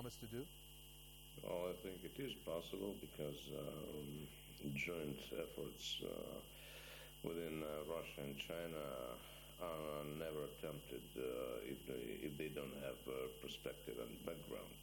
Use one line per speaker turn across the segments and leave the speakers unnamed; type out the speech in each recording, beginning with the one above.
promised to do?
Well, I think it is possible because joint efforts within Russia and China are never attempted if they don't have perspective and background.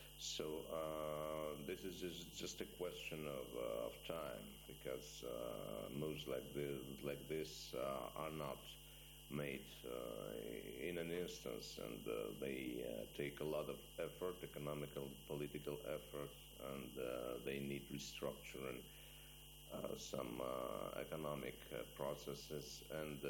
So this is just a question of time, because moves like this are not made in an instance, and they take a lot of effort, economical, political effort, and they need restructuring some economic processes and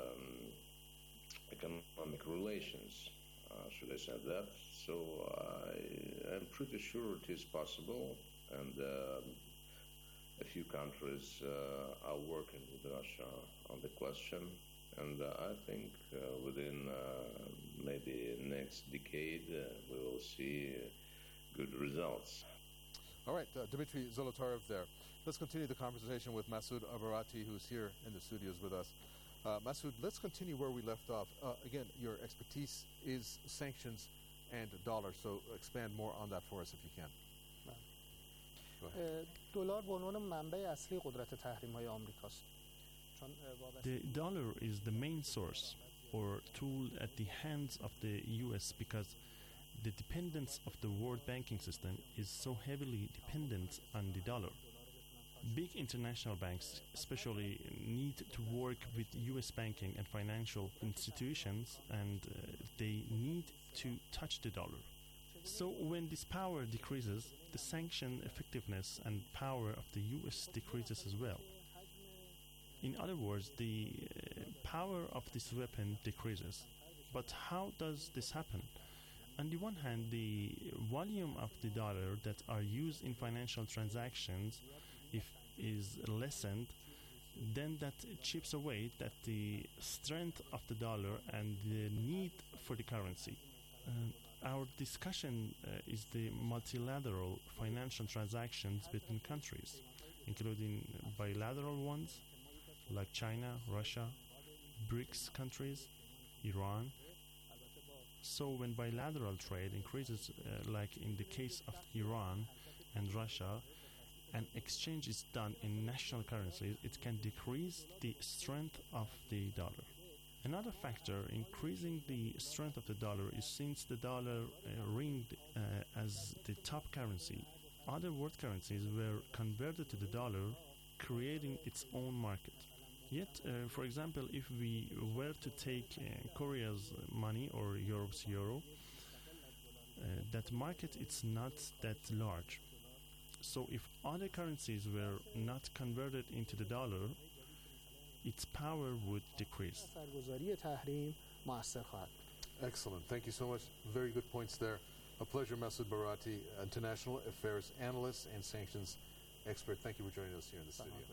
economic relations, should I say that. So I'm pretty sure it is possible, and a few countries are working with Russia on the question. And I think within maybe next decade we will see good results.
All right, Dmitry Zolotarev there. Let's continue the conversation with Masoud Abarati, who's here in the studios with us. Masoud, let's continue where we left off. Again, your expertise is sanctions and dollar, so expand more on that for us if you can.
دلار به عنوان منبع اصلی قدرت تحریم‌های آمریکاست.
The dollar is the main source or tool at the hands of the US because the dependence of the world banking system is so heavily dependent on the dollar. Big international banks especially need to work with US banking and financial institutions, and they need to touch the dollar. So when this power decreases, the sanction effectiveness and power of the US decreases as well. In other words, the power of this weapon decreases. But how does this happen? On the one hand, the volume of the dollar that are used in financial transactions, if is lessened, then that chips away that the strength of the dollar and the need for the currency. Our discussion is the multilateral financial transactions between countries, including bilateral ones like China, Russia, BRICS countries, Iran. So when bilateral trade increases, like in the case of Iran and Russia, and exchange is done in national currencies, it can decrease the strength of the dollar. Another factor increasing the strength of the dollar is since the dollar ringed as the top currency, other world currencies were converted to the dollar, creating its own market. Yet, for example, if we were to take Korea's money or Europe's euro, that market it's not that large. So if other currencies were not converted into the dollar, its power would decrease.
Excellent. Thank you so much. Very good points there. A pleasure, Masoud Barati, international affairs analyst and sanctions expert. Thank you for joining us here in the studio.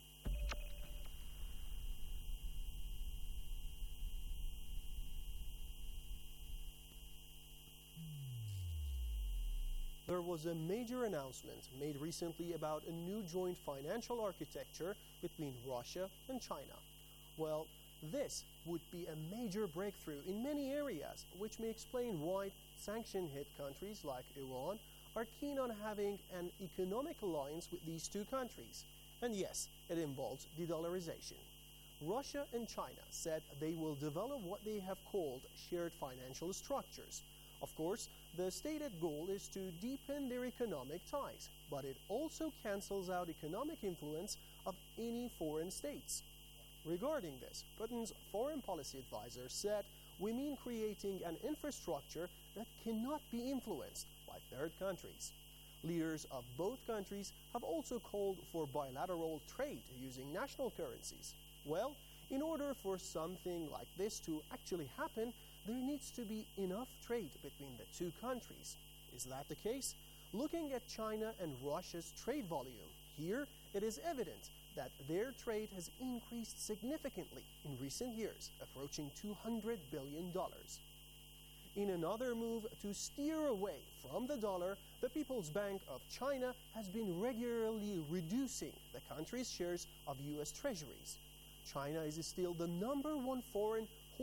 There was a major announcement made recently about a new joint financial architecture between Russia and China. Well, this would be a major breakthrough in many areas, which may explain why sanction-hit countries like Iran are keen on having an economic alliance with these two countries. And yes, it involves de-dollarization. Russia and China said they will develop what they have called shared financial structures. Of course, the stated goal is to deepen their economic ties, but it also cancels out economic influence of any foreign states. Regarding this, Putin's foreign policy advisor said, "We mean creating an infrastructure that cannot be influenced by third countries." Leaders of both countries have also called for bilateral trade using national currencies. Well, in order for something like this to actually happen, there needs to be enough trade between the two countries. Is that the case? Looking at China and Russia's trade volume, here it is evident that their trade has increased significantly in recent years, approaching $200 billion. In another move to steer away from the dollar, the People's Bank of China has been regularly reducing the country's shares of U.S. treasuries. China is still the #1 foreign holder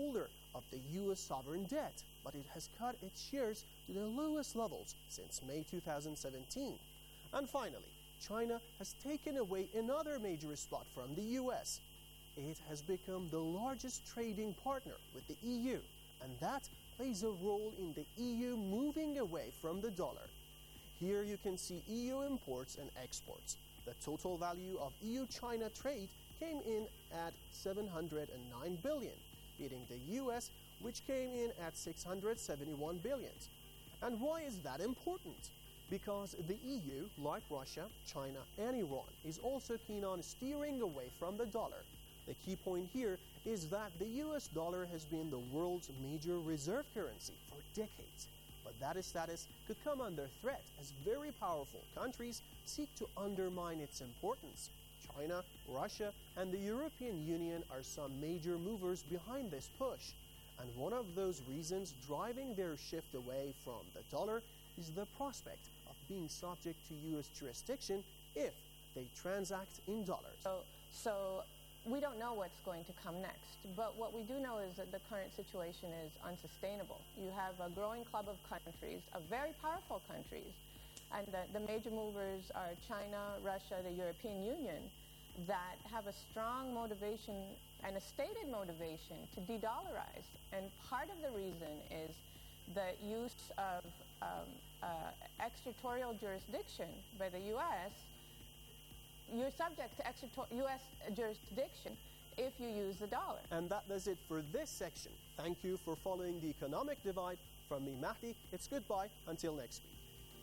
of the U.S. sovereign debt, but it has cut its shares to the lowest levels since May 2017. And finally, China has taken away another major spot from the U.S. It has become the largest trading partner with the EU, and that plays a role in the EU moving away from the dollar. Here you can see EU imports and exports. The total value of EU-China trade came in at $709 billion, beating the US, which came in at $671 billion. And why is that important? Because the EU, like Russia, China, and Iran, is also keen on steering away from the dollar. The key point here is that the US dollar has been the world's major reserve currency for decades. But that status could come under threat as very powerful countries seek to undermine its importance. China, Russia, and the European Union are some major movers behind this push. And one of those reasons driving their shift away from the dollar is the prospect of being subject to U.S. jurisdiction if they transact in dollars.
So we don't know what's going to come next, but what we do know is that the current situation is unsustainable. You have a growing club of countries, of very powerful countries, and the major movers are China, Russia, the European Union, that have a strong motivation and a stated motivation to de-dollarize. And part of the reason is the use of extraterritorial jurisdiction by the U.S. You're subject to U.S. jurisdiction if you use the dollar.
And that does it for this section. Thank you for following The Economic Divide. From me, Mahdi, it's goodbye until next week.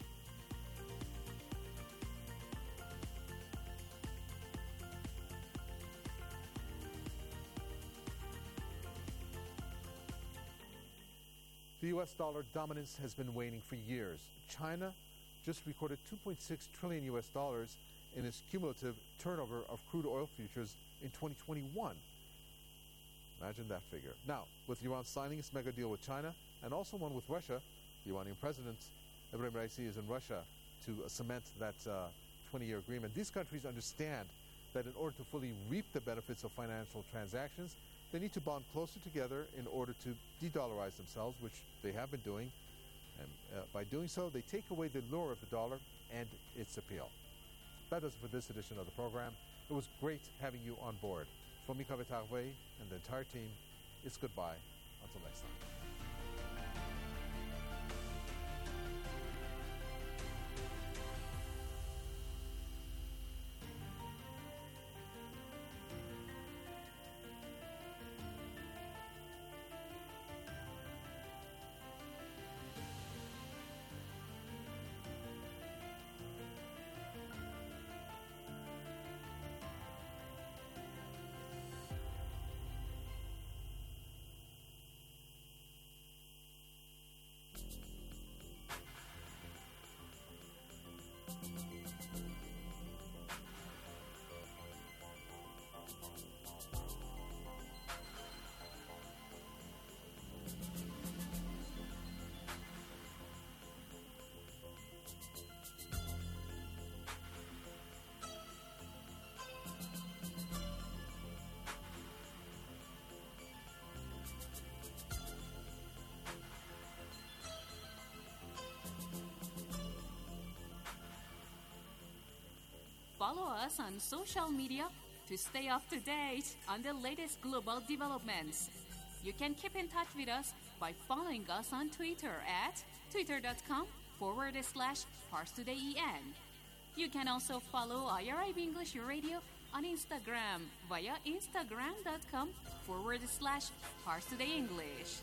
The U.S. dollar dominance has been waning for years. China just recorded $2.6 trillion U.S. dollars in its cumulative turnover of crude oil futures in 2021. Imagine that figure. Now, with Iran signing its mega deal with China and also one with Russia, the Iranian president, Ebrahim Raisi, is in Russia to cement that 20-year agreement. These countries understand that in order to fully reap the benefits of financial transactions, they need to bond closer together in order to de-dollarize themselves, which they have been doing. And by doing so, they take away the lure of the dollar and its appeal. That does it for this edition of the program. It was great having you on board. From Mika Vetarve and the entire team, it's goodbye. Until next time.
Follow us on social media to stay up to date on the latest global developments. You can keep in touch with us by following us on Twitter at twitter.com/ParsTodayEN. You can also follow IRIB English Radio on Instagram via instagram.com/ParsTodayEnglish.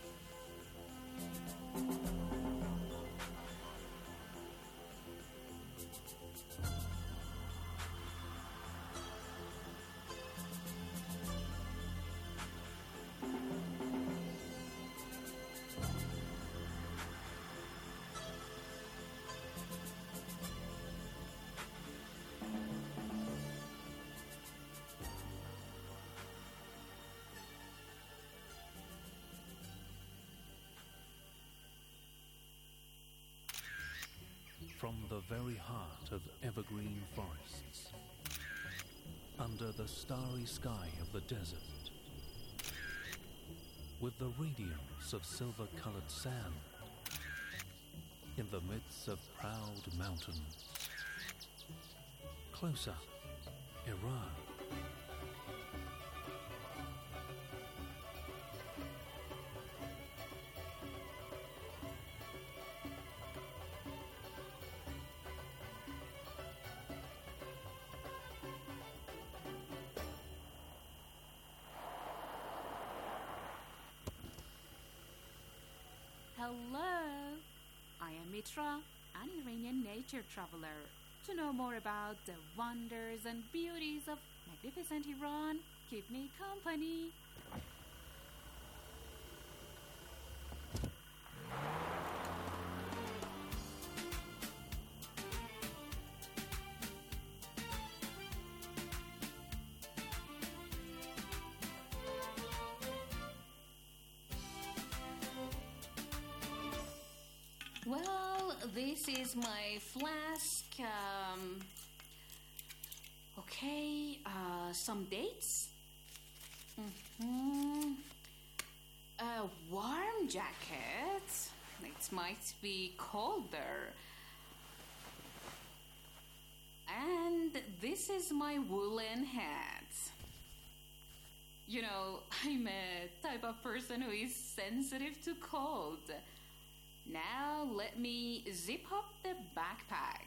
From the very heart of evergreen forests, under the starry sky of the desert, with the radiance of silver-colored sand in the midst of proud mountains. Closer, Iran.
Hello, I am Mitra, an Iranian nature traveler. To know more about the wonders and beauties of magnificent Iran, keep me company. Well, this is my flask. Some dates. A warm jacket. It might be colder. And this is my woolen hat. You know, I'm a type of person who is sensitive to cold. Now let me zip up the backpack.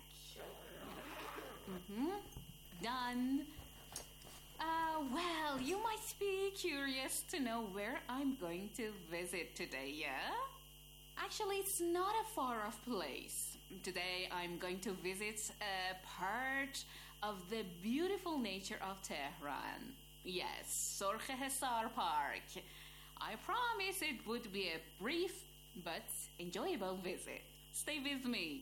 Done. Well, you might be curious to know where I'm going to visit today, yeah? Actually, it's not a far-off place. Today, I'm going to visit a part of the beautiful nature of Tehran. Yes, Sorkhe Hisar Park. I promise it would be a brief but enjoyable visit. Stay with me.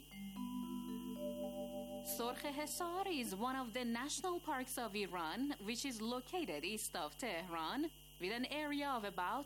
Sorkhe Hisar is one of the national parks of Iran, which is located east of Tehran, with an area of about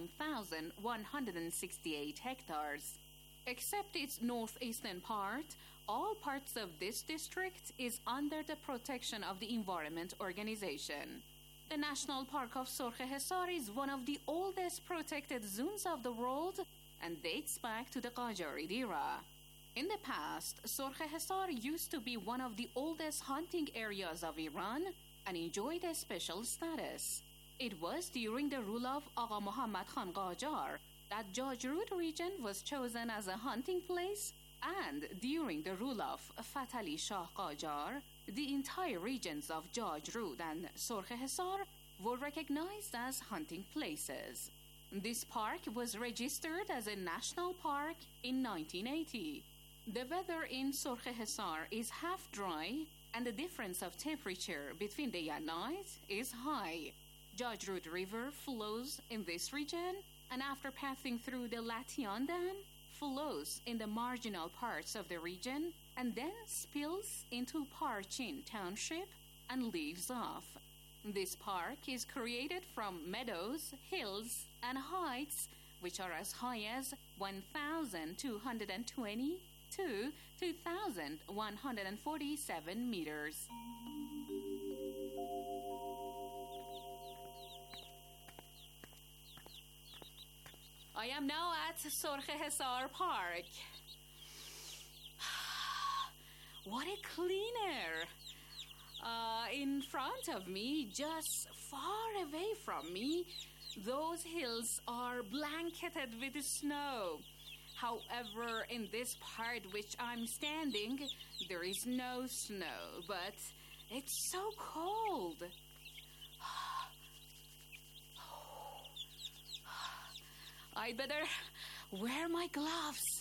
9,168 hectares. Except its northeastern part, all parts of this district is under the protection of the Environment Organization. The National Park of Sorkhe Hisar is one of the oldest protected zones of the world and dates back to the Qajarid era. In the past, Sorkhe Hisar used to be one of the oldest hunting areas of Iran and enjoyed a special status. It was during the rule of Agha Muhammad Khan Qajar that Jajrud region was chosen as a hunting place, and during the rule of Fatali Shah Qajar, the entire regions of Jajrud and Sorkhe Hisar were recognized as hunting places. This park was registered as a national park in 1980. The weather in Sorkhe Hisar is half dry, and the difference of temperature between day and night is high. Jajrud River flows in this region, and after passing through the Latian Dam, flows in the marginal parts of the region, and then spills into Parchin Township and leaves off. This park is created from meadows, hills, and heights, which are as high as 1,220 to 2,147 meters. I am now at Sorkhe Hisar Park. What a clean air! In front of me, just far away from me, those hills are blanketed with snow. However, in this part which I'm standing, there is no snow, but it's so cold. I'd better wear my gloves.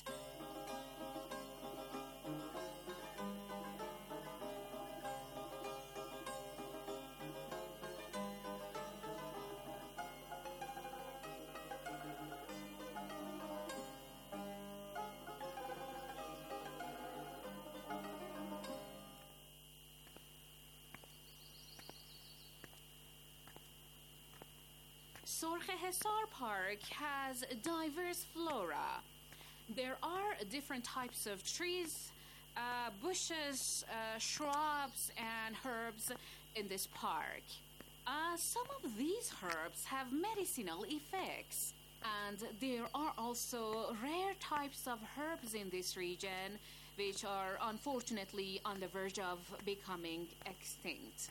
Sorkhe Hisar Park has diverse flora. There are different types of trees, bushes, shrubs, and herbs in this park. Some of these herbs have medicinal effects. And there are also rare types of herbs in this region which are unfortunately on the verge of becoming extinct.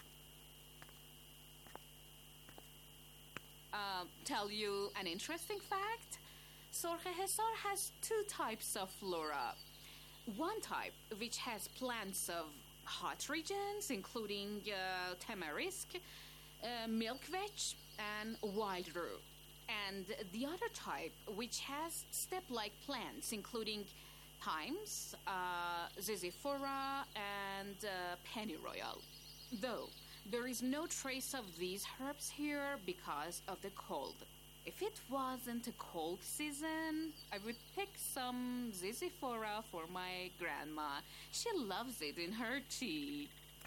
Tell you an interesting fact. Sorghe-Hesar has two types of flora. One type which has plants of hot regions including tamarisk, milkweed and wild rue. And the other type which has steppe-like plants including thymes, ziziphora and pennyroyal. Though there is no trace of these herbs here because of the cold. If it wasn't a cold season, I would pick some ziziphora for my grandma. She loves it in her tea.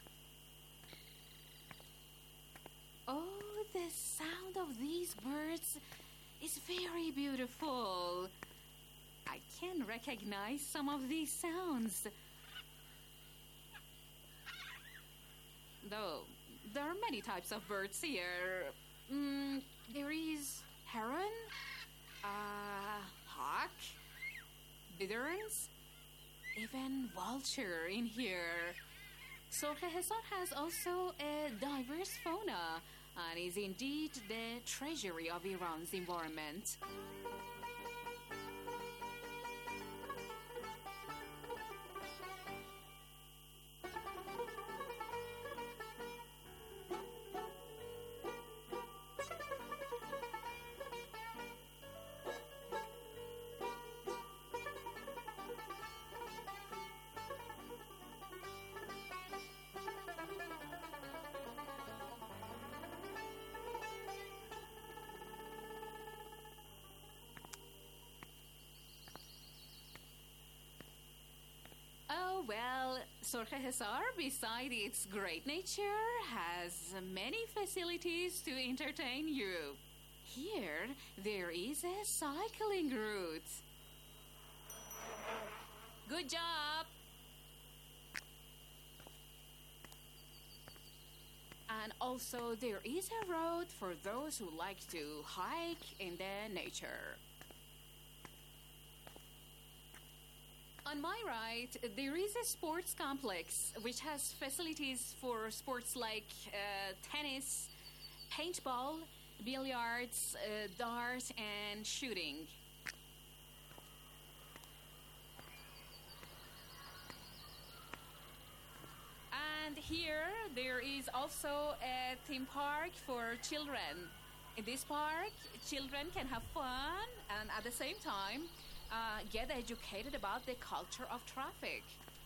Oh, the sound of these birds is very beautiful. I can recognize some of these sounds. Though there are many types of birds here. There is heron, hawk, bitterns, even vulture in here. Sorghe-Hesar has also a diverse fauna and is indeed the treasury of Iran's environment. Oh, well, Sorghe-Hesar, beside its great nature, has many facilities to entertain you. Here, there is a cycling route. Good job! And also, there is a road for those who like to hike in the nature. On my right, there is a sports complex which has facilities for sports like tennis, paintball, billiards, dart, and shooting. And here, there is also a theme park for children. In this park, children can have fun and at the same time, get educated about the culture of traffic.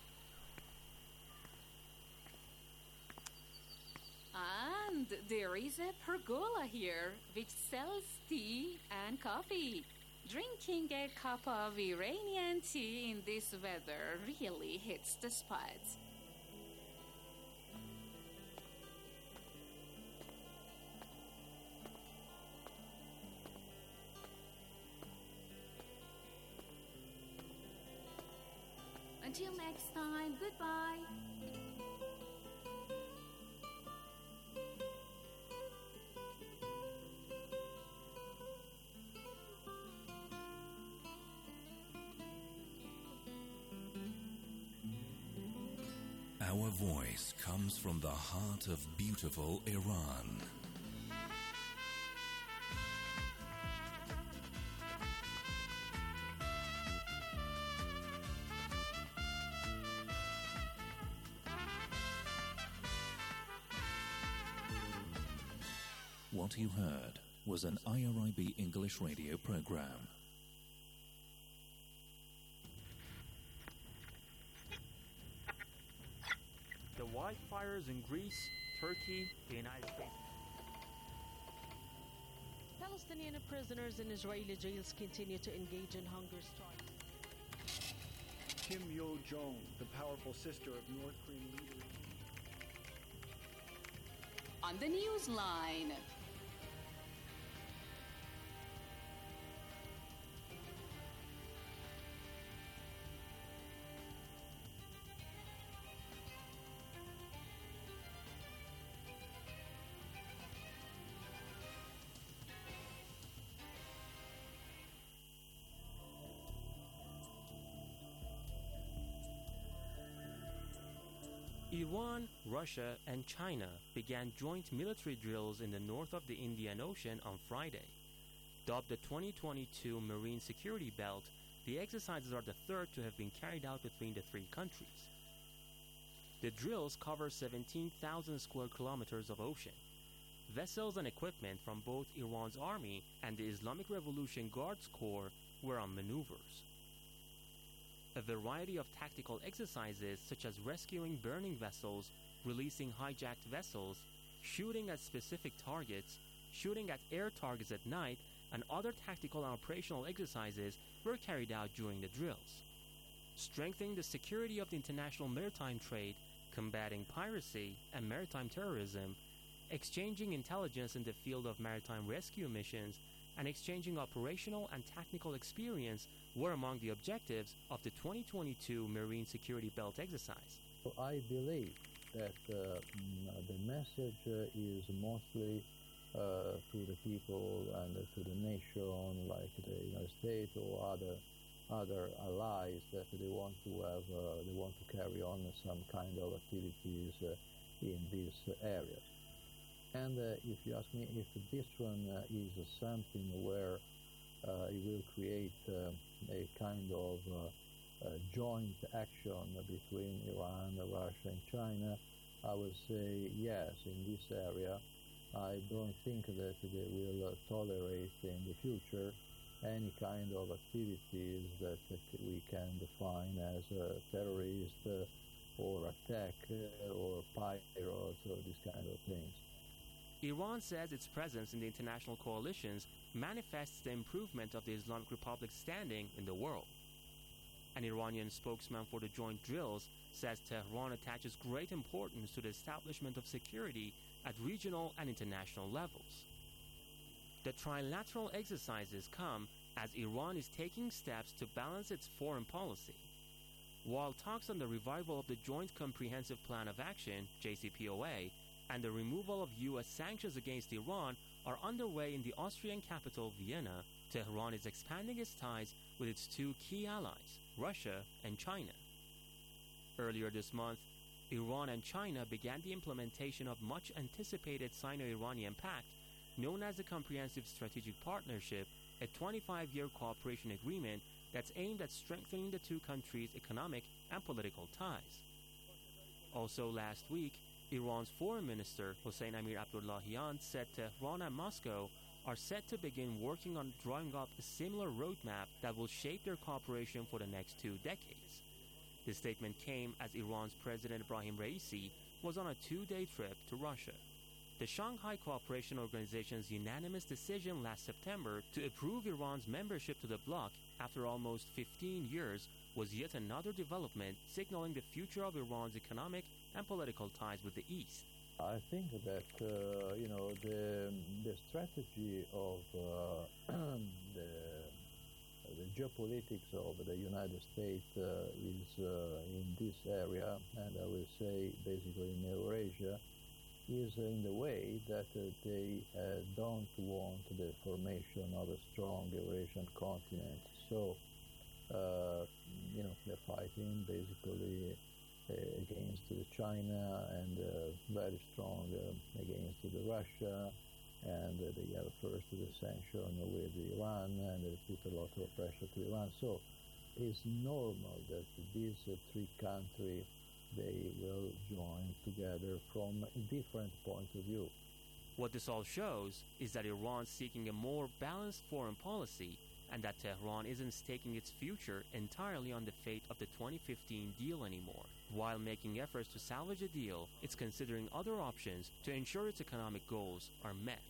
And there is a pergola here which sells tea and coffee. Drinking a cup of Iranian tea in this weather really hits the spot. Until next time, goodbye.
Our voice comes from the heart of beautiful Iran. What you heard was an IRIB English radio program.
The wildfires in Greece, Turkey, the United States.
Palestinian prisoners in Israeli jails continue to engage in hunger strikes.
Kim Yo-jong, the powerful sister of North Korean leader.
On the Newsline.
Iran, Russia, and China began joint military drills in the north of the Indian Ocean on Friday. Dubbed the 2022 Marine Security Belt, the exercises are the third to have been carried out between the three countries. The drills cover 17,000 square kilometers of ocean. Vessels and equipment from both Iran's army and the Islamic Revolution Guards Corps were on maneuvers. A variety of tactical exercises such as rescuing burning vessels, releasing hijacked vessels, shooting at specific targets, shooting at air targets at night, and other tactical and operational exercises were carried out during the drills. Strengthening the security of the international maritime trade, combating piracy and maritime terrorism, exchanging intelligence in the field of maritime rescue missions, and exchanging operational and technical experience were among the objectives of the 2022 Marine Security Belt exercise.
I believe that the message is mostly to the people and to the nation, like the United States or other allies, that they want to carry on some kind of activities in these areas. And if you ask me if this one is something where it will create a kind of joint action between Iran, Russia, and China, I would say yes. In this area, I don't think that they will tolerate in the future any kind of activities that we can define as terrorist or attack or pirates or these kind of things.
Iran says its presence in the international coalitions manifests the improvement of the Islamic Republic's standing in the world. An Iranian spokesman for the joint drills says Tehran attaches great importance to the establishment of security at regional and international levels. The trilateral exercises come as Iran is taking steps to balance its foreign policy. While talks on the revival of the Joint Comprehensive Plan of Action, JCPOA, and the removal of U.S. sanctions against Iran are underway in the Austrian capital, Vienna, Tehran is expanding its ties with its two key allies, Russia and China. Earlier this month, Iran and China began the implementation of much-anticipated Sino-Iranian Pact, known as the Comprehensive Strategic Partnership, a 25-year cooperation agreement that's aimed at strengthening the two countries' economic and political ties. Also last week, Iran's Foreign Minister Hossein Amir Abdullahian said Tehran and Moscow are set to begin working on drawing up a similar roadmap that will shape their cooperation for the next 2 decades. This statement came as Iran's President Ebrahim Raisi was on a 2-day trip to Russia. The Shanghai Cooperation Organization's unanimous decision last September to approve Iran's membership to the bloc after almost 15 years was yet another development signaling the future of Iran's economic and political ties with the East.
I think that the strategy of the geopolitics of the United States is in this area, and I will say basically in Eurasia, is in the way that they don't want the formation of a strong Eurasian continent. So, they're fighting basically against China and very strong against Russia, and they have first the sanction with Iran, and they put a lot of pressure to Iran. So it's normal that these three countries, they will join together from a different point of view.
What this all shows is that Iran is seeking a more balanced foreign policy, and that Tehran isn't staking its future entirely on the fate of the 2015 deal anymore. While making efforts to salvage the deal, it's considering other options to ensure its economic goals are met.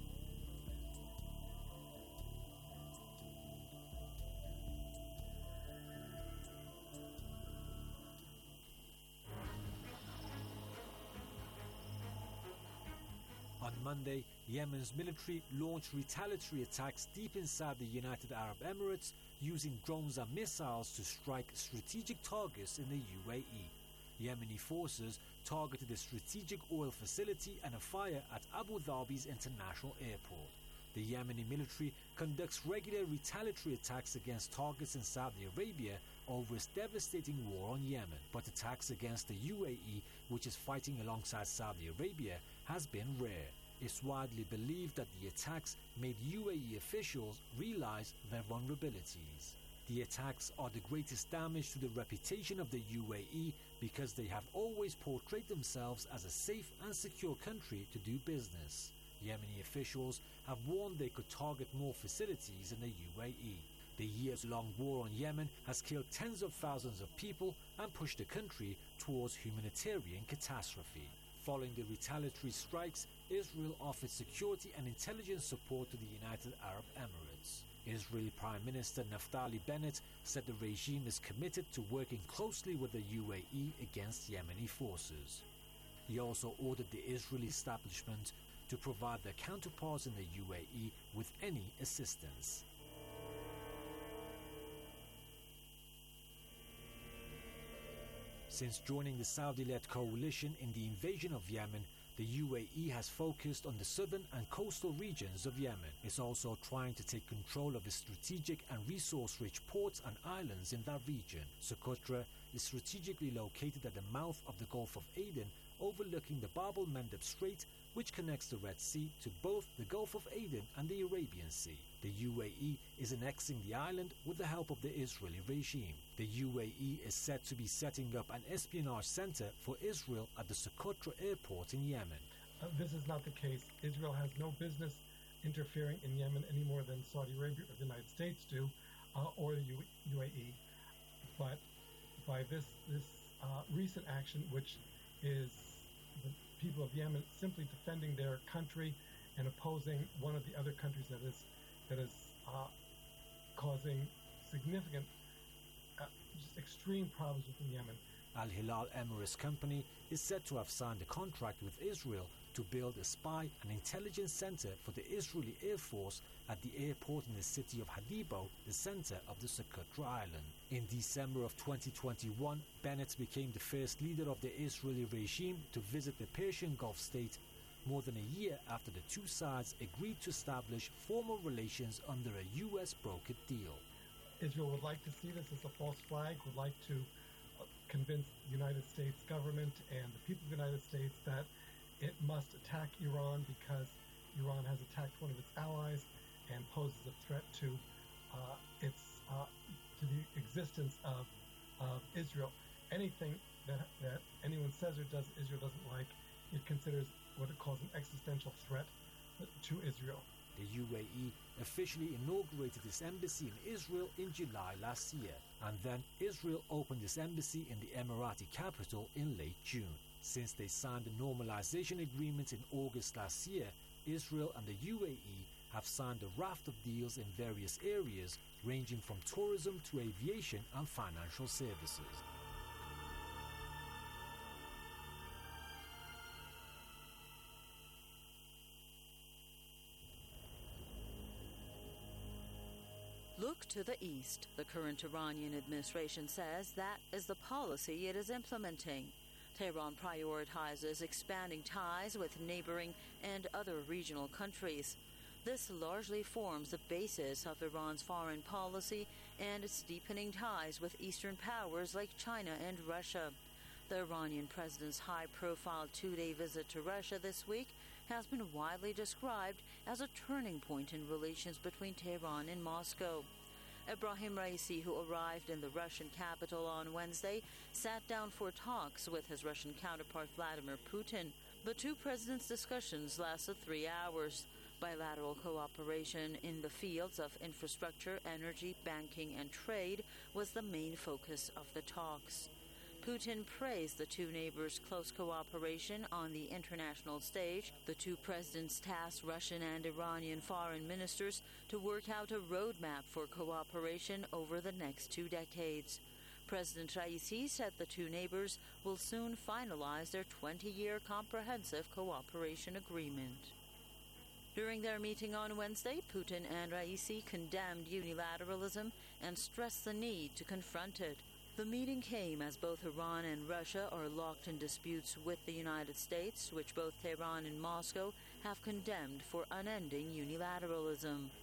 On Monday, Yemen's military launched retaliatory attacks deep inside the United Arab Emirates using drones and missiles to strike strategic targets in the UAE. Yemeni forces targeted a strategic oil facility and a fire at Abu Dhabi's international airport. The Yemeni military conducts regular retaliatory attacks against targets in Saudi Arabia, over its devastating war on Yemen, but attacks against the UAE, which is fighting alongside Saudi Arabia, has been rare. It's widely believed that the attacks made UAE officials realize their vulnerabilities. The attacks are the greatest damage to the reputation of the UAE because they have always portrayed themselves as a safe and secure country to do business. Yemeni officials have warned they could target more facilities in the UAE. The years-long war on Yemen has killed tens of thousands of people and pushed the country towards humanitarian catastrophe. Following the retaliatory strikes, Israel offered security and intelligence support to the United Arab Emirates. Israeli Prime Minister Naftali Bennett said the regime is committed to working closely with the UAE against Yemeni forces. He also ordered the Israeli establishment to provide their counterparts in the UAE with any assistance. Since joining the Saudi-led coalition in the invasion of Yemen, the UAE has focused on the southern and coastal regions of Yemen. It's also trying to take control of the strategic and resource-rich ports and islands in that region. Socotra is strategically located at the mouth of the Gulf of Aden, overlooking the Bab el-Mandeb Strait, which connects the Red Sea to both the Gulf of Aden and the Arabian Sea. The UAE is annexing the island with the help of the Israeli regime. The UAE is said to be setting up an espionage center for Israel at the Socotra airport in Yemen.
This is not the case. Israel has no business interfering in Yemen any more than Saudi Arabia or the United States do, or the UAE. But by this recent action, which is the people of Yemen simply defending their country and opposing one of the other countries that is causing significant, just extreme problems within Yemen.
Al Hilal Emirates Company is said to have signed a contract with Israel to build a spy and intelligence center for the Israeli Air Force at the airport in the city of Hadibo, the center of the Socotra Island. In December of 2021, Bennett became the first leader of the Israeli regime to visit the Persian Gulf state, more than a year after the two sides agreed to establish formal relations under a U.S. brokered deal.
Israel would like to see this as a false flag, would like to convince the United States government and the people of the United States that it must attack Iran because Iran has attacked one of its allies and poses a threat to to the existence of Israel. Anything that anyone says or does Israel doesn't like, it considers what it calls an existential threat to Israel.
The UAE officially inaugurated its embassy in Israel in July last year, and then Israel opened its embassy in the Emirati capital in late June. Since they signed the normalization agreement in August last year, Israel and the UAE have signed a raft of deals in various areas, ranging from tourism to aviation and financial services.
Look to the east. The current Iranian administration says that is the policy it is implementing. Tehran prioritizes expanding ties with neighboring and other regional countries. This largely forms the basis of Iran's foreign policy and its deepening ties with Eastern powers like China and Russia. The Iranian president's high-profile two-day visit to Russia this week has been widely described as a turning point in relations between Tehran and Moscow. Ebrahim Raisi, who arrived in the Russian capital on Wednesday, sat down for talks with his Russian counterpart Vladimir Putin. The two presidents' discussions lasted 3 hours. Bilateral cooperation in the fields of infrastructure, energy, banking, and trade was the main focus of the talks. Putin praised the two neighbors' close cooperation on the international stage. The two presidents tasked Russian and Iranian foreign ministers to work out a roadmap for cooperation over the next 2 decades. President Raisi said the two neighbors will soon finalize their 20-year comprehensive cooperation agreement. During their meeting on Wednesday, Putin and Raisi condemned unilateralism and stressed the need to confront it. The meeting came as both Iran and Russia are locked in disputes with the United States, which both Tehran and Moscow have condemned for unending unilateralism.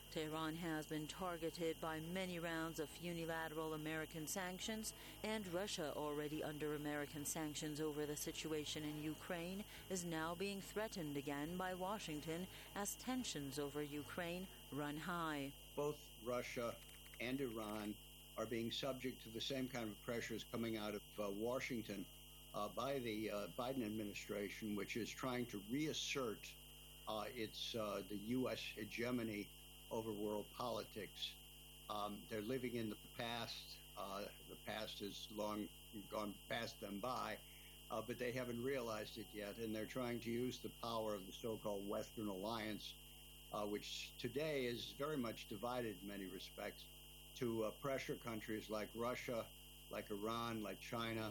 Tehran has been targeted by many rounds of unilateral American sanctions, and Russia, already under American sanctions over the situation in Ukraine, is now being threatened again by Washington as tensions over Ukraine run high.
Both Russia and Iran are being subject to the same kind of pressures coming out of Washington by the Biden administration, which is trying to reassert the U.S. hegemony over world politics. They're living in the past. The past has long gone past them by, but they haven't realized it yet, and they're trying to use the power of the so-called Western Alliance, which today is very much divided in many respects, to pressure countries like Russia, like Iran, like China.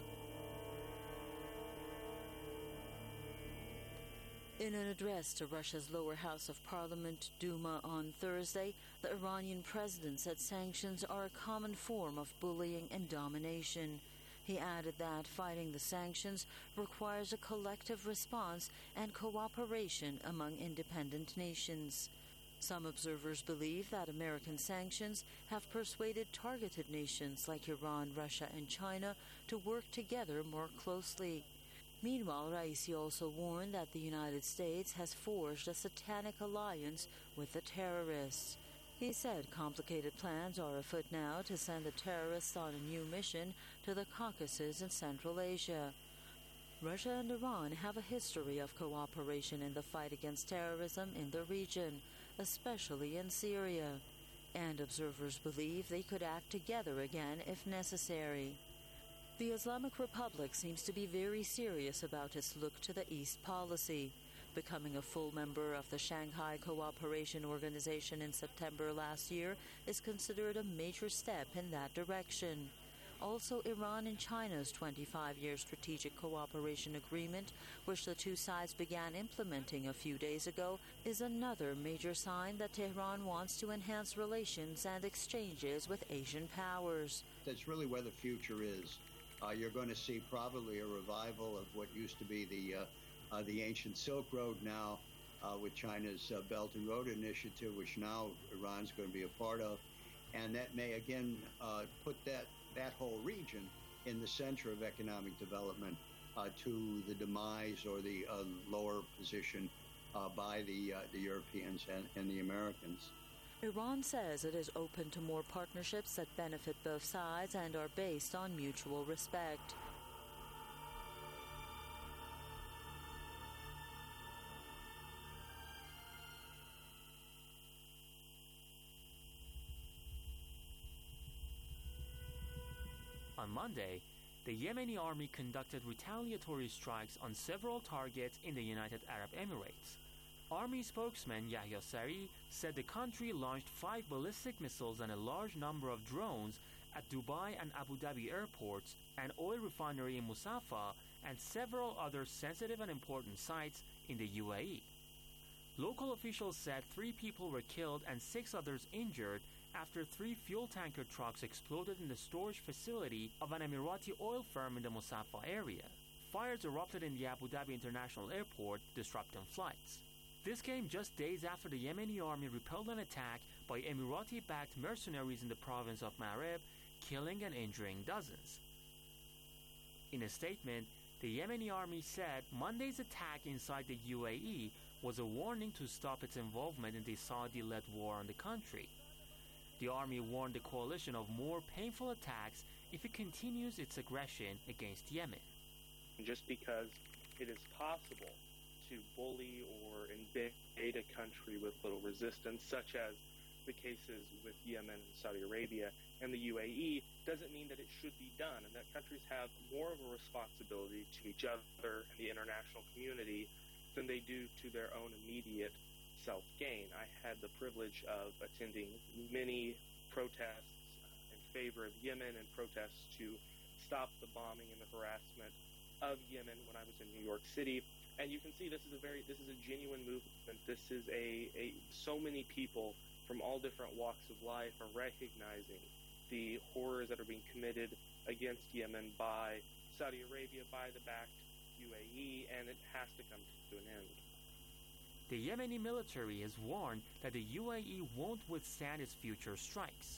In an address to Russia's lower house of parliament, Duma, on Thursday, the Iranian president said sanctions are a common form of bullying and domination. He added that fighting the sanctions requires a collective response and cooperation among independent nations. Some observers believe that American sanctions have persuaded targeted nations like Iran, Russia, and China to work together more closely. Meanwhile, Raisi also warned that the United States has forged a satanic alliance with the terrorists. He said complicated plans are afoot now to send the terrorists on a new mission to the Caucasus in Central Asia. Russia and Iran have a history of cooperation in the fight against terrorism in the region, especially in Syria, and observers believe they could act together again if necessary. The Islamic Republic seems to be very serious about its look to the East policy. Becoming a full member of the Shanghai Cooperation Organization in September last year is considered a major step in that direction. Also, Iran and China's 25-year strategic cooperation agreement, which the two sides began implementing a few days ago, is another major sign that Tehran wants to enhance relations and exchanges with Asian powers.
That's really where the future is. You're going to see probably a revival of what used to be the ancient Silk Road now, with China's Belt and Road Initiative, which now Iran's going to be a part of. And that may again put that whole region in the center of economic development, to the demise or the lower position by the Europeans and the Americans.
Iran says it is open to more partnerships that benefit both sides and are based on mutual respect.
On Monday, the Yemeni army conducted retaliatory strikes on several targets in the United Arab Emirates. Army spokesman Yahya Sari said the country launched 5 ballistic missiles and a large number of drones at Dubai and Abu Dhabi airports, an oil refinery in Musafah, and several other sensitive and important sites in the UAE. Local officials said 3 people were killed and 6 others injured after 3 fuel tanker trucks exploded in the storage facility of an Emirati oil firm in the Musafah area. Fires erupted in the Abu Dhabi International Airport, disrupting flights. This came just days after the Yemeni army repelled an attack by Emirati-backed mercenaries in the province of Marib, killing and injuring dozens. In a statement, the Yemeni army said Monday's attack inside the UAE was a warning to stop its involvement in the Saudi-led war on the country. The army warned the coalition of more painful attacks if it continues its aggression against Yemen.
Just because it is possible to bully or invade a country with little resistance, such as the cases with Yemen and Saudi Arabia and the UAE, doesn't mean that it should be done, and that countries have more of a responsibility to each other and the international community than they do to their own immediate self-gain. I had the privilege of attending many protests in favor of Yemen and protests to stop the bombing and the harassment of Yemen when I was in New York City. And you can see this is a genuine movement. This is so many people from all different walks of life are recognizing the horrors that are being committed against Yemen by Saudi Arabia, by the backed UAE, and it has to come to an end.
the Yemeni military has warned that the UAE won't withstand its future strikes.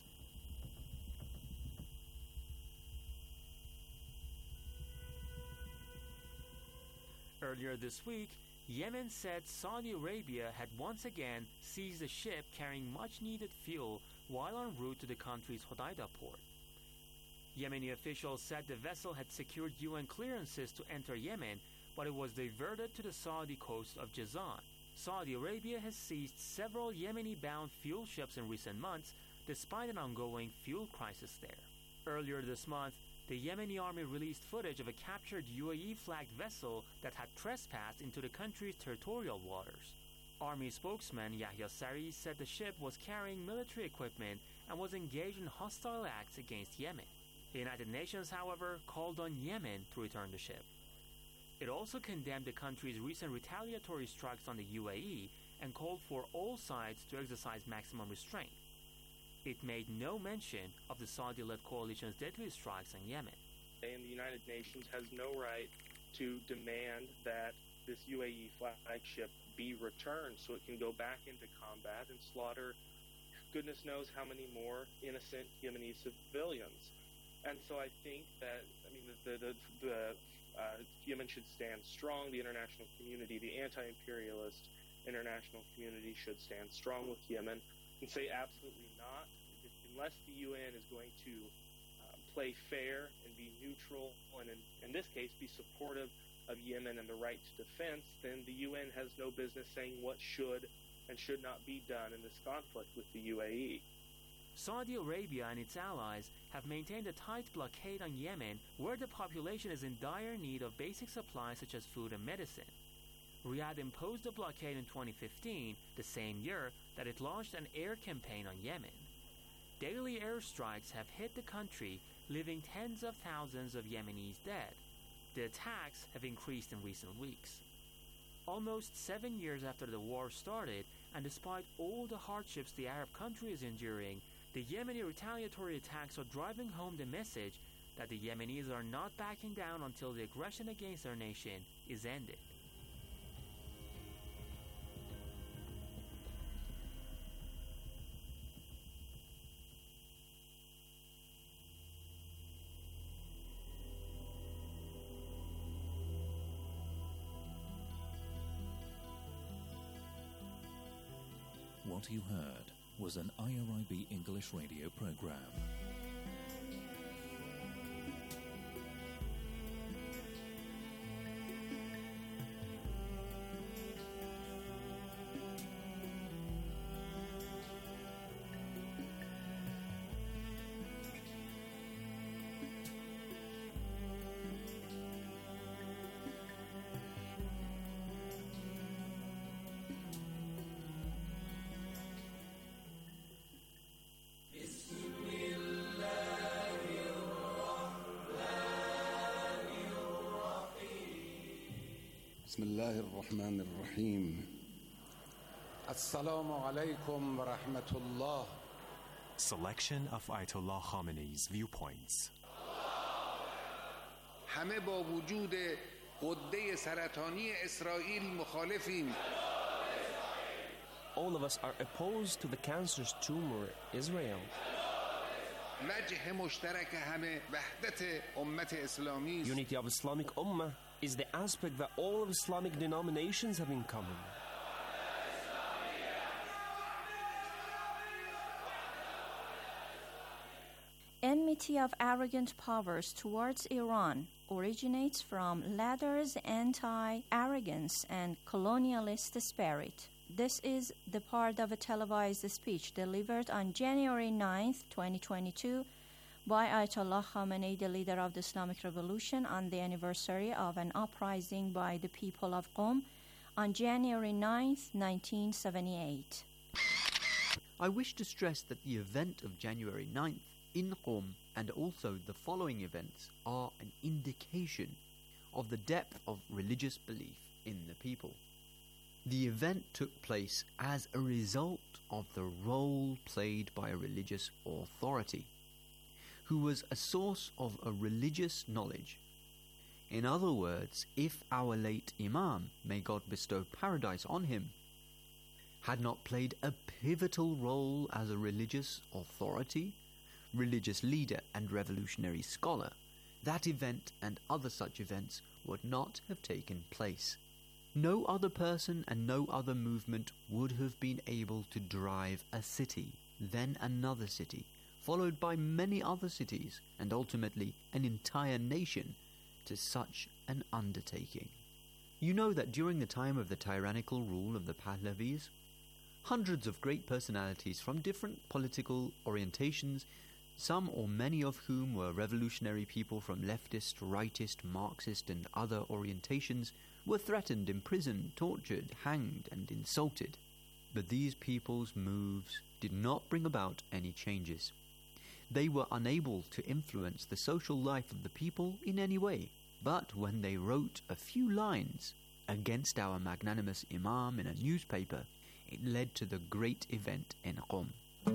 Earlier this week, Yemen said Saudi Arabia had once again seized a ship carrying much-needed fuel while en route to the country's Hodeidah port. Yemeni officials said the vessel had secured UN clearances to enter Yemen, but it was diverted to the Saudi coast of Jazan. Saudi Arabia has seized several Yemeni-bound fuel ships in recent months, despite an ongoing fuel crisis there. Earlier this month, the Yemeni army released footage of a captured UAE-flagged vessel that had trespassed into the country's territorial waters. Army spokesman Yahya Sari said the ship was carrying military equipment and was engaged in hostile acts against Yemen. The United Nations, however, called on Yemen to return the ship. It also condemned the country's recent retaliatory strikes on the UAE and called for all sides to exercise maximum restraint. It made no mention of the Saudi-led coalition's deadly strikes in Yemen.
And the United Nations has no right to demand that this UAE flagship be returned so it can go back into combat and slaughter goodness knows how many more innocent Yemeni civilians. And so I think that, Yemen should stand strong. The international community, the anti-imperialist international community should stand strong with Yemen and say absolutely not. Unless the UN is going to play fair and be neutral and in this case be supportive of Yemen and the right to defense, then the UN has no business saying what should and should not be done in this conflict with the UAE.
Saudi Arabia and its allies have maintained a tight blockade on Yemen, where the population is in dire need of basic supplies such as food and medicine. Riyadh imposed a blockade in 2015, the same year that it launched an air campaign on Yemen. Daily airstrikes have hit the country, leaving tens of thousands of Yemenis dead. The attacks have increased in recent weeks. Almost 7 years after the war started, and despite all the hardships the Arab country is enduring, the Yemeni retaliatory attacks are driving home the message that the Yemenis are not backing down until the aggression against their nation is ended.
What you heard was an IRIB English radio program.
بسم الله الرحمن الرحيم السلام عليكم ورحمة الله.
Selection of Ayatollah Khamenei's viewpoints.
همه با وجود غده سرطانی اسرائیل مخالفیم.
All of us are opposed to the cancerous tumor Israel.
وجه مشترک همه وحدت امت اسلامی.
Unity of Islamic Ummah is the aspect that all of Islamic denominations have in common.
Enmity of arrogant powers towards Iran originates from latter's anti-arrogance and colonialist spirit. This is the part of a televised speech delivered on January 9th, 2022, by Ayatollah Khamenei, the leader of the Islamic Revolution, on the anniversary of an uprising by the people of Qom on January 9th, 1978.
I wish to stress that the event of January 9th in Qom and also the following events are an indication of the depth of religious belief in the people. The event took place as a result of the role played by a religious authority, who was a source of a religious knowledge. In other words, if our late Imam, may God bestow paradise on him, had not played a pivotal role as a religious authority, religious leader and revolutionary scholar, that event and other such events would not have taken place. No other person and no other movement would have been able to drive a city, then another city, followed by many other cities, and ultimately an entire nation, to such an undertaking. You know that during the time of the tyrannical rule of the Pahlavis, hundreds of great personalities from different political orientations, some or many of whom were revolutionary people from leftist, rightist, Marxist and other orientations, were threatened, imprisoned, tortured, hanged and insulted. But these people's moves did not bring about any changes. They were unable to influence the social life of the people in any way. But when they wrote a few lines against our magnanimous Imam in a newspaper, it led to the great event in Qom.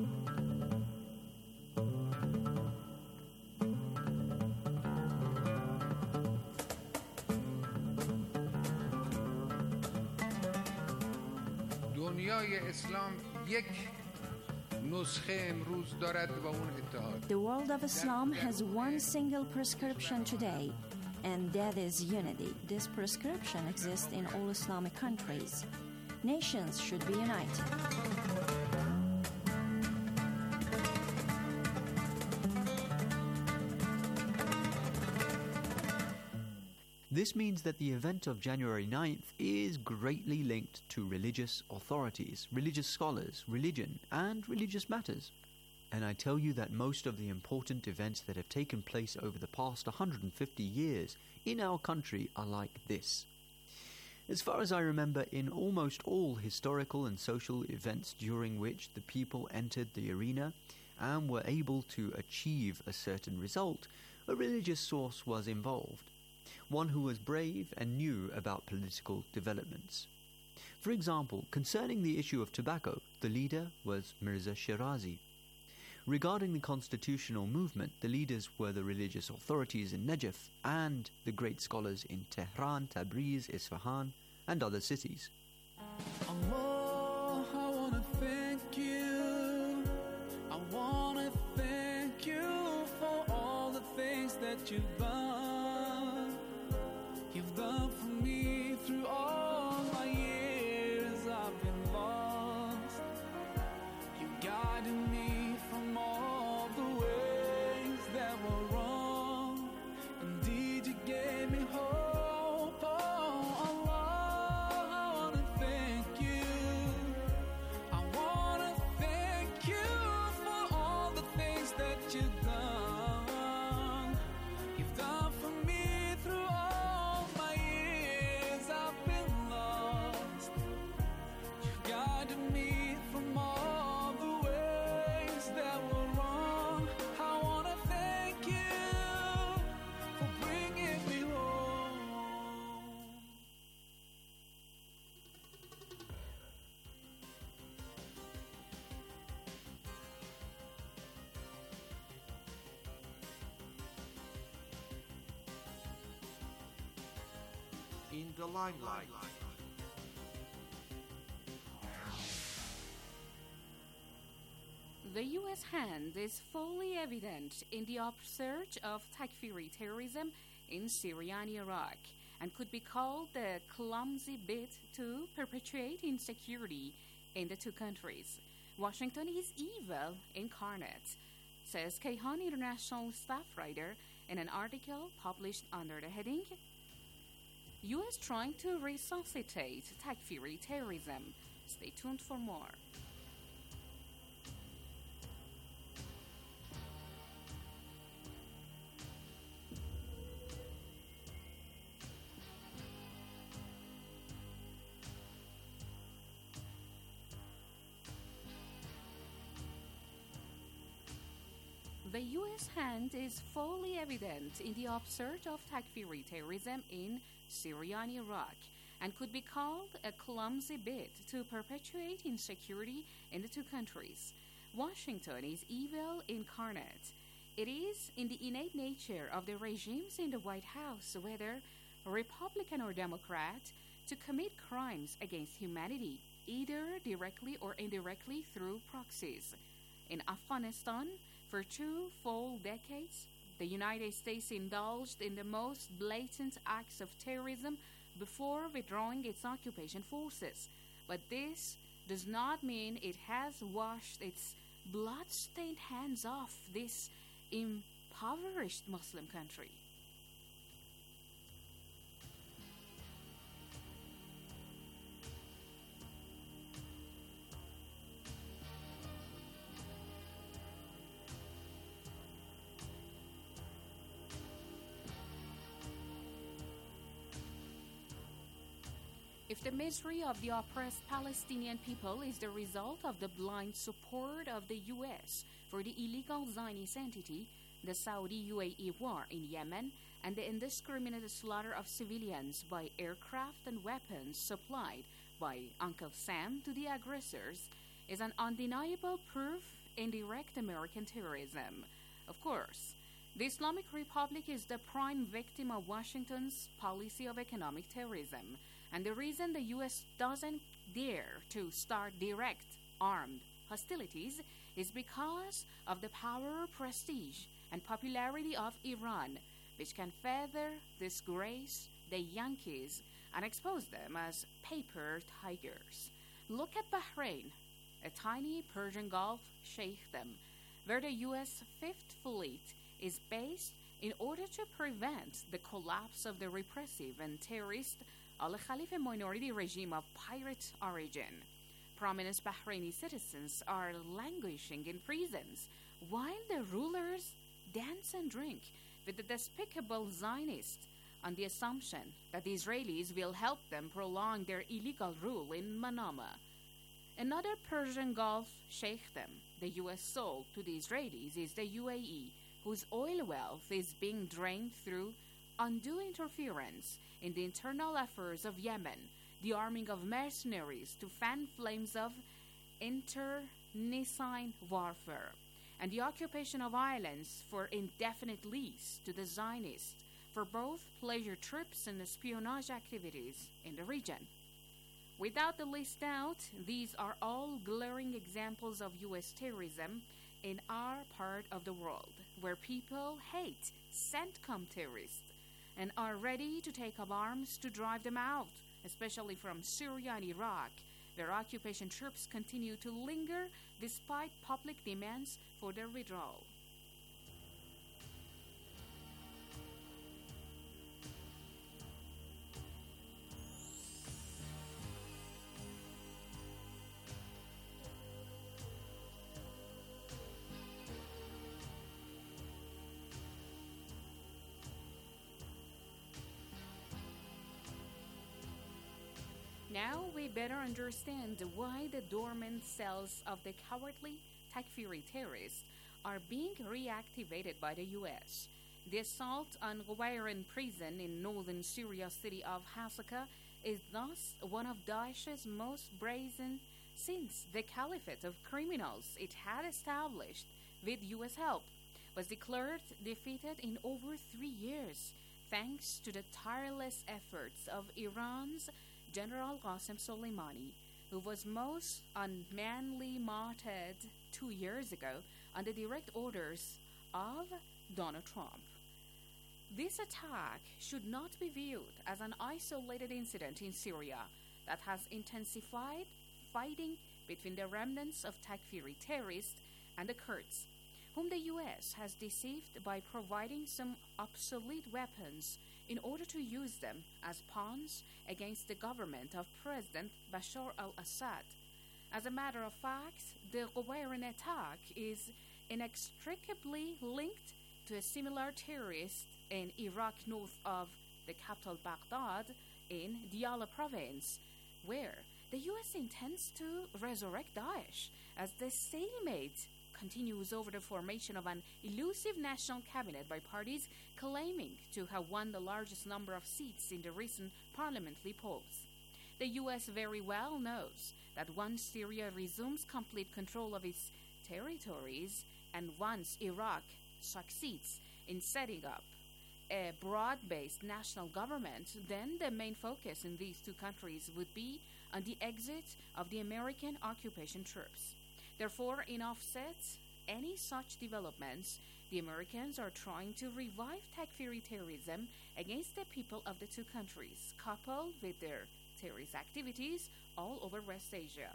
دنیای اسلام یک نسخه امروز دارد و اون اتحاد.
The world of Islam has one single prescription today, and that is unity. This prescription exists in all Islamic countries. Nations should be united.
This means that the event of January 9th is greatly linked to religious authorities, religious scholars, religion, and religious matters. And I tell you that most of the important events that have taken place over the past 150 years in our country are like this. As far as I remember, in almost all historical and social events during which the people entered the arena and were able to achieve a certain result, a religious source was involved, one who was brave and knew about political developments. For example, concerning the issue of tobacco, the leader was Mirza Shirazi. Regarding the constitutional movement, the leaders were the religious authorities in Najaf and the great scholars in Tehran, Tabriz, Isfahan, and other cities.
Allah, I want to thank you. I want to thank you for all the things that you've done. You've done for me through all my years I've been lost. You guided me from all the ways that were wrong. Indeed, you gave me hope. Oh, Allah, I want to thank you. I want to thank you for all the things that you've done. You've done for me through all my years I've been lost. You've guided me from all the ways that were wrong. I want to thank you for bringing me home.
In the limelight.
The U.S. hand is fully evident in the upsurge of Takfiri terrorism in Syria and Iraq, and could be called the clumsy bid to perpetuate insecurity in the two countries. Washington is evil incarnate, says Kayhan International staff writer in an article published under the heading U.S. trying to resuscitate Takfiri terrorism. Stay tuned for more. The U.S. hand is fully evident in the upsurge of Takfiri terrorism in Syria and Iraq, and could be called a clumsy bid to perpetuate insecurity in the two countries. Washington is evil incarnate. It is in the innate nature of the regimes in the White House, whether Republican or Democrat, to commit crimes against humanity. either directly or indirectly through proxies. In Afghanistan, for 2 full decades, the United States indulged in the most blatant acts of terrorism before withdrawing its occupation forces. But this does not mean it has washed its blood-stained hands off this impoverished Muslim country. If the misery of the oppressed Palestinian people is the result of the blind support of the U.S. for the illegal Zionist entity, the Saudi-UAE war in Yemen, and the indiscriminate slaughter of civilians by aircraft and weapons supplied by Uncle Sam to the aggressors, is an undeniable proof in direct American terrorism. Of course, the Islamic Republic is the prime victim of Washington's policy of economic terrorism, and the reason the U.S. doesn't dare to start direct armed hostilities is because of the power, prestige, and popularity of Iran, which can further disgrace the Yankees and expose them as paper tigers. Look at Bahrain, a tiny Persian Gulf sheikhdom, where the U.S. Fifth Fleet is based in order to prevent the collapse of the repressive and terrorist Al-Khalifa minority regime of pirate origin. Prominent Bahraini citizens are languishing in prisons while the rulers dance and drink with the despicable Zionists on the assumption that the Israelis will help them prolong their illegal rule in Manama. Another Persian Gulf sheikhdom the U.S. sold to the Israelis is the UAE, whose oil wealth is being drained through undue interference in the internal affairs of Yemen, the arming of mercenaries to fan flames of internecine warfare, and the occupation of islands for indefinite lease to the Zionists for both pleasure trips and espionage activities in the region. Without the least doubt, these are all glaring examples of U.S. terrorism in our part of the world, where people hate CENTCOM terrorists and are ready to take up arms to drive them out, especially from Syria and Iraq, where occupation troops continue to linger despite public demands for their withdrawal. Now we better understand why the dormant cells of the cowardly Takfiri terrorists are being reactivated by the U.S. The assault on Ghawairan prison in northern Syria city of Hasaka is thus one of Daesh's most brazen since the caliphate of criminals it had established with U.S. help was declared defeated in over 3 years, thanks to the tireless efforts of Iran's General Qasem Soleimani, who was most unmanly martyred 2 years ago on the direct orders of Donald Trump. This attack should not be viewed as an isolated incident in Syria that has intensified fighting between the remnants of Takfiri terrorists and the Kurds, whom the U.S. has deceived by providing some obsolete weapons in order to use them as pawns against the government of President Bashar al-Assad. As a matter of fact, the Ghawairan attack is inextricably linked to a similar terrorist in Iraq north of the capital Baghdad in Diyala province, where the U.S. intends to resurrect Daesh as the stalemate continues over the formation of an elusive national cabinet by parties claiming to have won the largest number of seats in the recent parliamentary polls. The U.S. very well knows that once Syria resumes complete control of its territories and once Iraq succeeds in setting up a broad-based national government, then the main focus in these two countries would be on the exit of the American occupation troops. Therefore, in offset any such developments, the Americans are trying to revive Takfiri terrorism against the people of the two countries, coupled with their terrorist activities all over West Asia.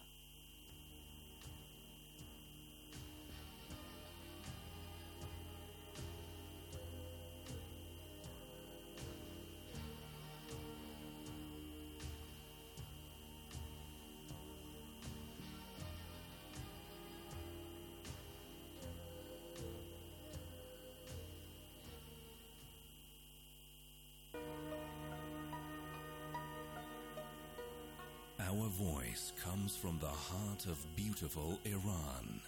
Our voice comes from the heart of beautiful Iran.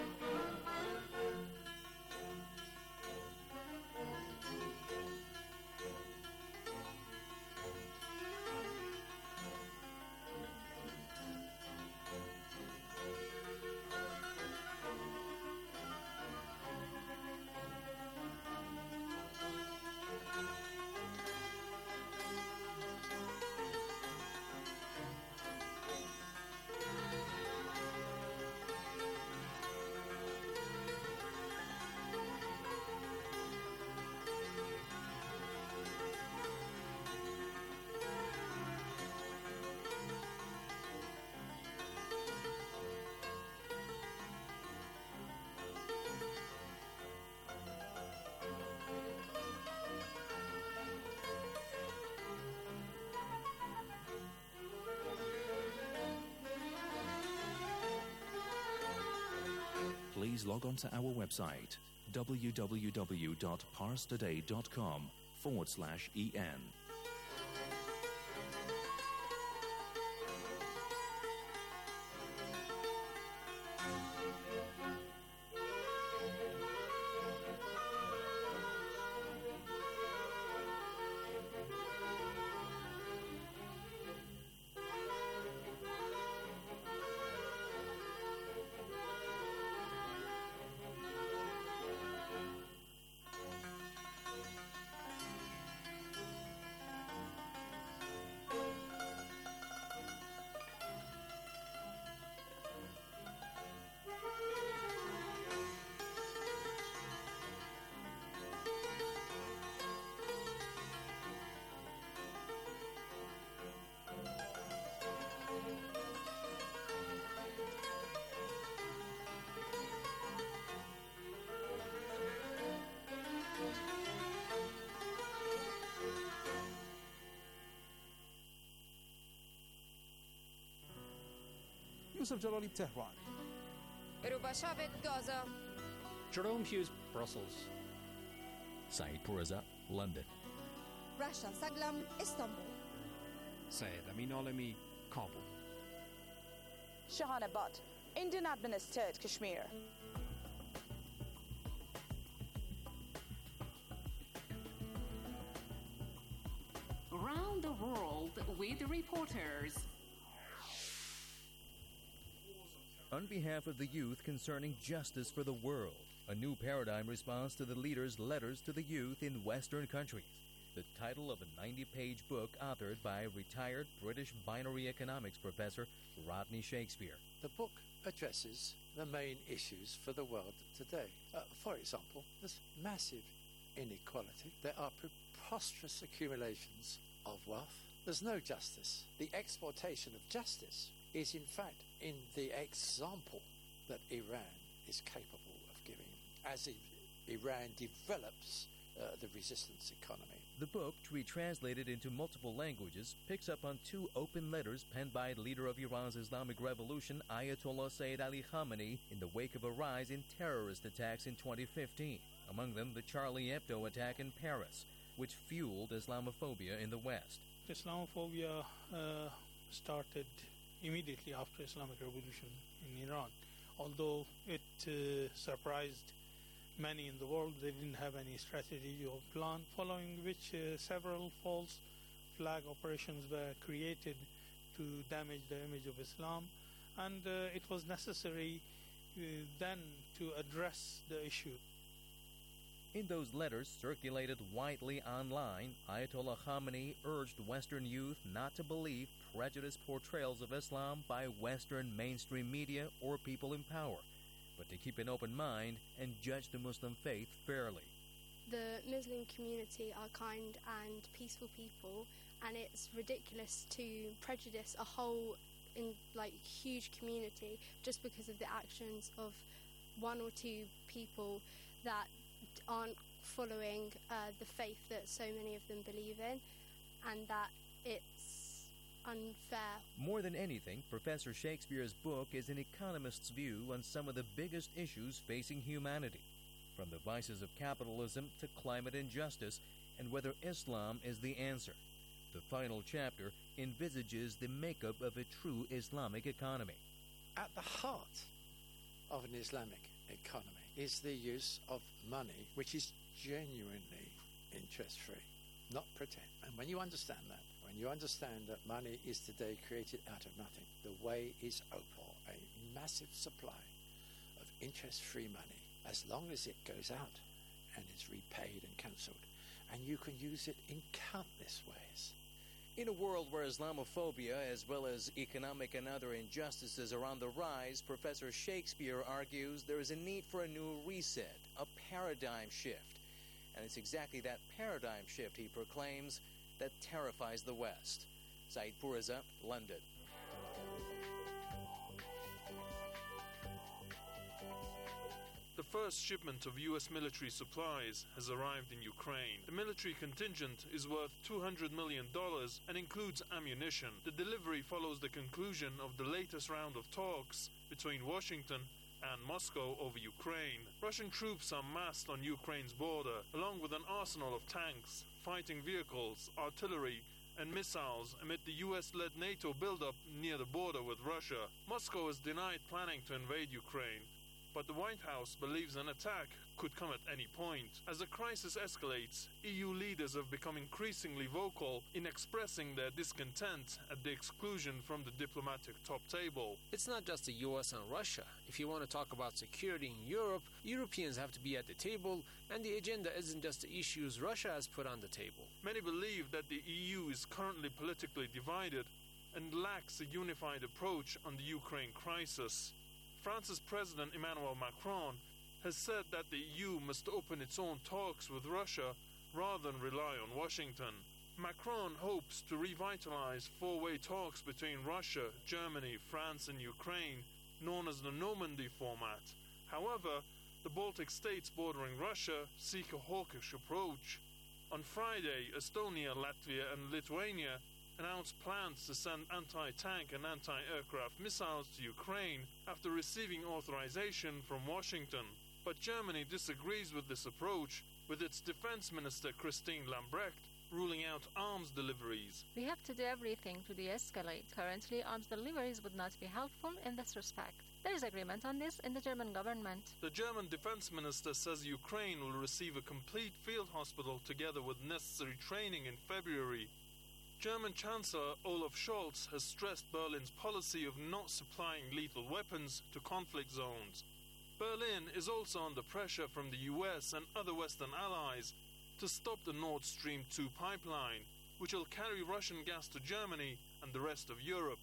Please log on to our website www.parstoday.com/en.
Yusuf Jalali, Tehran.
Rubashavit, Gaza.
Jerome Hughes, Brussels.
Saeed Pourreza, London.
Rasha Saglam, Istanbul.
Syed Amin Alami, Kabul.
Shahana Butt, Indian administered Kashmir.
Around the world with reporters.
On behalf of the youth concerning justice for the world, a new paradigm responds to the leader's letters to the youth in Western countries. The title of a 90-page book authored by retired British binary economics professor Rodney Shakespeare.
The book addresses the main issues for the world today. For example, there's massive inequality. There are preposterous accumulations of wealth. There's no justice. The exploitation of justice is, in fact, in the example that Iran is capable of giving as Iran develops the resistance economy.
The book, to be translated into multiple languages, picks up on two open letters penned by the leader of Iran's Islamic Revolution, Ayatollah Sayyid Ali Khamenei, in the wake of a rise in terrorist attacks in 2015, among them the Charlie Hebdo attack in Paris, which fueled Islamophobia in the West.
Islamophobia started immediately after Islamic Revolution in Iran. Although it surprised many in the world, they didn't have any strategy or plan, following which several false flag operations were created to damage the image of Islam, and it was necessary then to address the issue.
In those letters circulated widely online, Ayatollah Khamenei urged Western youth not to believe prejudiced portrayals of Islam by Western mainstream media or people in power, but to keep an open mind and judge the Muslim faith fairly.
The Muslim community are kind and peaceful people, and it's ridiculous to prejudice a whole huge community just because of the actions of one or two people that aren't following the faith that so many of them believe in, and that it's unfair.
More than anything, Professor Shakespeare's book is an economist's view on some of the biggest issues facing humanity, from the vices of capitalism to climate injustice, and whether Islam is the answer. The final chapter envisages the makeup of a true Islamic economy.
At the heart of an Islamic economy is the use of money which is genuinely interest-free, not pretend. And when you understand that money is today created out of nothing, the way is open, a massive supply of interest-free money, as long as it goes out and is repaid and cancelled. And you can use it in countless ways.
In a world where Islamophobia, as well as economic and other injustices, are on the rise, Professor Shakespeare argues there is a need for a new reset, a paradigm shift. And it's exactly that paradigm shift, he proclaims, that terrifies the West. Saeed Pourreza, London.
The first shipment of U.S. military supplies has arrived in Ukraine. The military contingent is worth $200 million and includes ammunition. The delivery follows the conclusion of the latest round of talks between Washington and Moscow over Ukraine. Russian troops are massed on Ukraine's border, along with an arsenal of tanks, fighting vehicles, artillery, and missiles amid the US-led NATO buildup near the border with Russia. Moscow has denied planning to invade Ukraine, but the White House believes an attack could come at any point. As the crisis escalates, EU leaders have become increasingly vocal in expressing their discontent at the exclusion from the diplomatic top table.
It's not just the US and Russia. If you want to talk about security in Europe, Europeans have to be at the table, and the agenda isn't just the issues Russia has put on the table.
Many believe that the EU is currently politically divided and lacks a unified approach on the Ukraine crisis. France's President Emmanuel Macron has said that the EU must open its own talks with Russia rather than rely on Washington. Macron hopes to revitalize four-way talks between Russia, Germany, France and Ukraine, known as the Normandy format. However, the Baltic states bordering Russia seek a hawkish approach. On Friday, Estonia, Latvia and Lithuania announced plans to send anti-tank and anti-aircraft missiles to Ukraine after receiving authorization from Washington. But Germany disagrees with this approach, with its Defense Minister Christine Lambrecht ruling out arms deliveries.
We have to do everything to de-escalate. Currently, arms deliveries would not be helpful in this respect. There is agreement on this in the German government.
The German Defense Minister says Ukraine will receive a complete field hospital together with necessary training in February. German Chancellor Olaf Scholz has stressed Berlin's policy of not supplying lethal weapons to conflict zones. Berlin is also under pressure from the US and other Western allies to stop the Nord Stream 2 pipeline, which will carry Russian gas to Germany and the rest of Europe.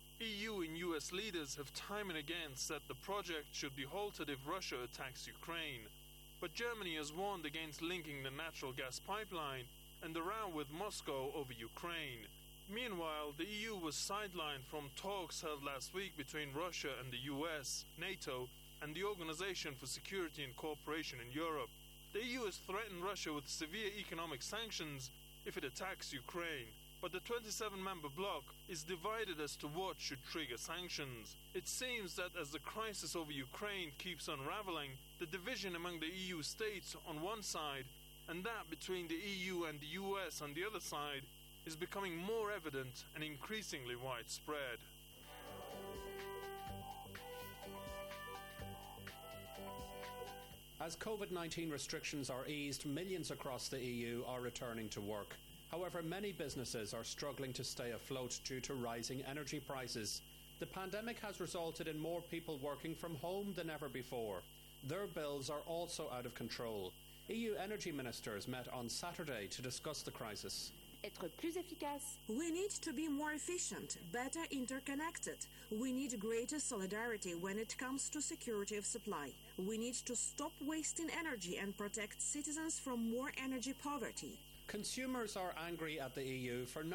EU and US leaders have time and again said the project should be halted if Russia attacks Ukraine. But Germany has warned against linking the natural gas pipeline and the row with Moscow over Ukraine. Meanwhile, the EU was sidelined from talks held last week between Russia and the US, NATO, and the Organization for Security and Cooperation in Europe. The EU has threatened Russia with severe economic sanctions if it attacks Ukraine, but the 27-member bloc is divided as to what should trigger sanctions. It seems that as the crisis over Ukraine keeps unraveling, the division among the EU states on one side and that between the EU and the US on the other side is becoming more evident and increasingly widespread.
As COVID-19 restrictions are eased, millions across the EU are returning to work. However, many businesses are struggling to stay afloat due to rising energy prices. The pandemic has resulted in more people working from home than ever before. Their bills are also out of control. EU energy ministers met on Saturday to discuss the crisis.
Être plus efficace.
We need to be more efficient, better interconnected. We need greater solidarity when it comes to security of supply. We need to stop wasting energy and protect citizens from more energy poverty.
Consumers are angry at the EU for not